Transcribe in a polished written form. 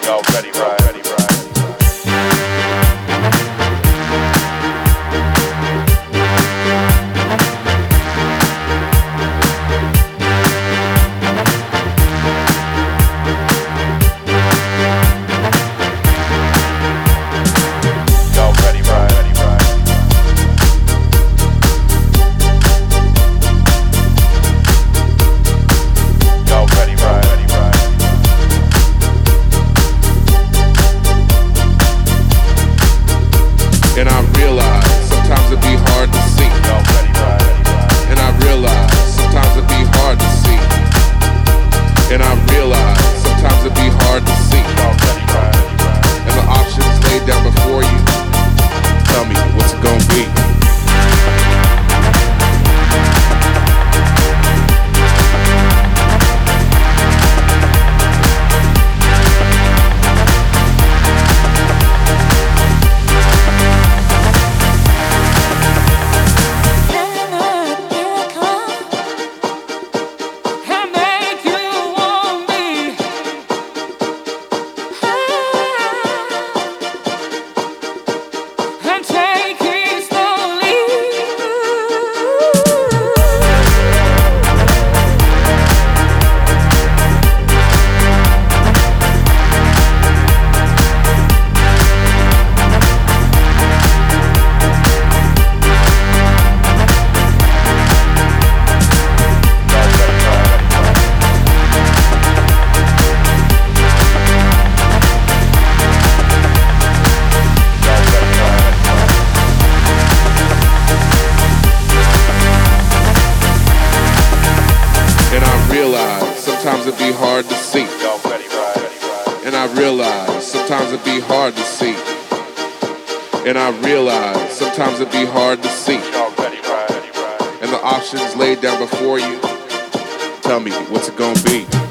Y'all ready, right? Ready, right? And I realize sometimes it be hard to see. And I realize sometimes it be hard to see. And I realize sometimes it be hard to see. And the options laid down before you. Tell me, what's it gonna be? Sometimes it be hard to see. And I realize sometimes it be hard to see. And I realize sometimes it be hard to see. And the options laid down before you. Tell me, what's it gonna be?